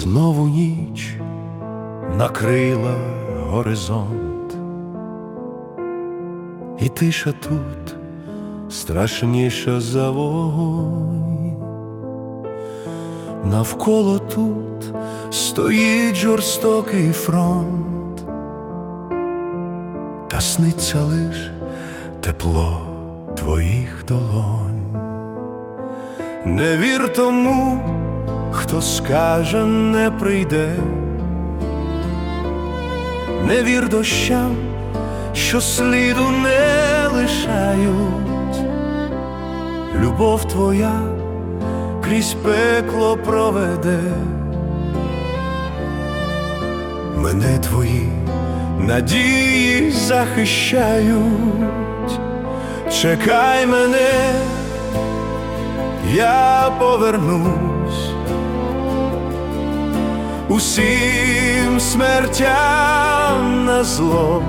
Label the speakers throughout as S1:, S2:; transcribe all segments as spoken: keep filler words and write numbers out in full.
S1: Знову ніч накрила горизонт, і тиша тут страшніша за вогонь. Навколо тут стоїть жорстокий фронт, та сниться лиш тепло твоїх долонь. Не вір тому, хто скаже не прийде, не вір дощам, що сліду не лишають. Любов твоя крізь пекло проведе, мене твої надії захищають. Чекай мене, я повернусь. Усім смертям назло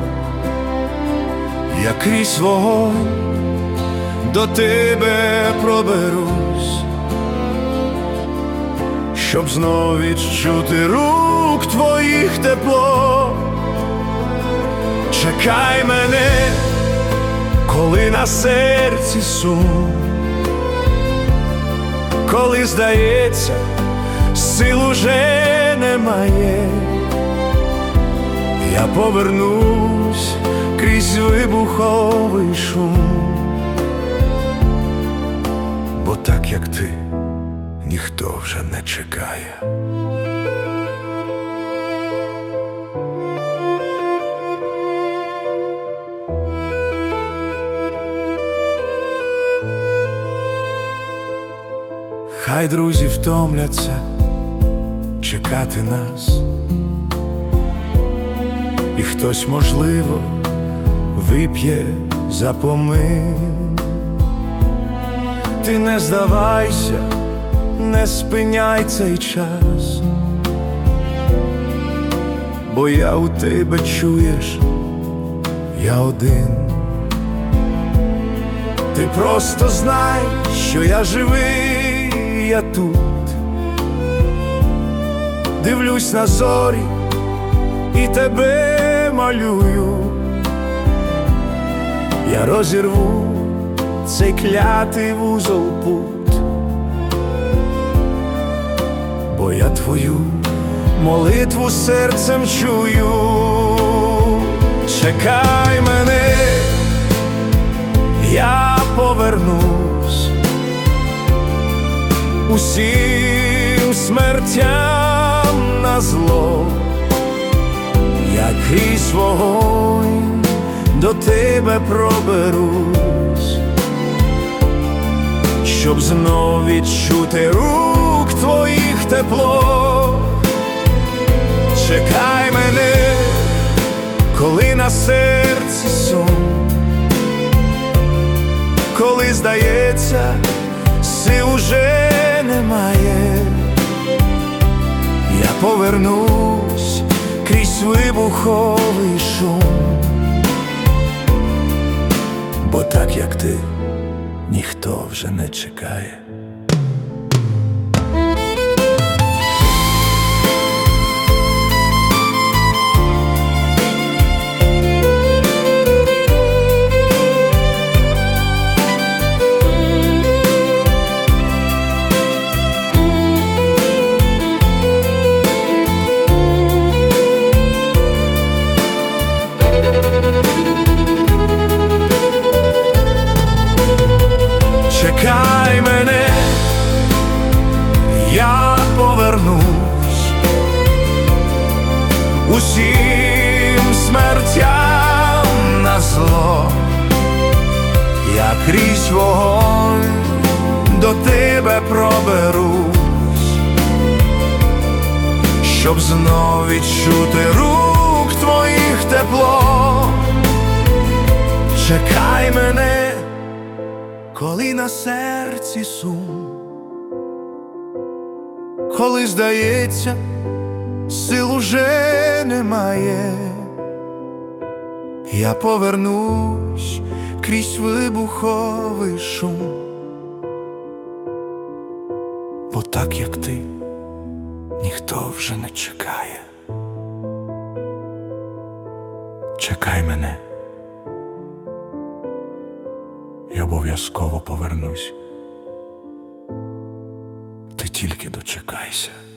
S1: я крізь вогонь до тебе проберусь, щоб знов відчути рук твоїх тепло. Чекай мене, коли на серці сум, коли здається, сил уже немає. Я повернусь крізь вибуховий шум, бо так, як ти, ніхто вже не чекає. Хай друзі втомляться чекати нас, і хтось, можливо, вип'є за помин. Ти не здавайся, не спиняй цей час, бо я у тебе, чуєш, я один. Ти просто знай, що я живий, я тут. Дивлюсь на зорі і тебе малюю. Я розірву цей клятий вузол пут, бо я твою молитву серцем чую. Чекай мене, я повернусь. Усім смертям назло я крізь вогонь до тебе проберусь, щоб знов відчути рук твоїх тепло. Чекай мене, коли на серці сум, коли здається, сил уже немає. Я повернусь крізь вибуховий шум, бо так, як ти, ніхто вже не чекає. Чекай мене, я повернусь. Усім смертям назло я крізь вогонь до тебе проберусь, щоб знов відчути рук твоїх тепло. Чекай мене, коли на серці сум, коли здається, сил уже немає. Я повернусь крізь вибуховий шум, бо так, як ти, ніхто ніхто вже не чекає. Чекай мене, і обов'язково повернусь. Ти тільки дочекайся.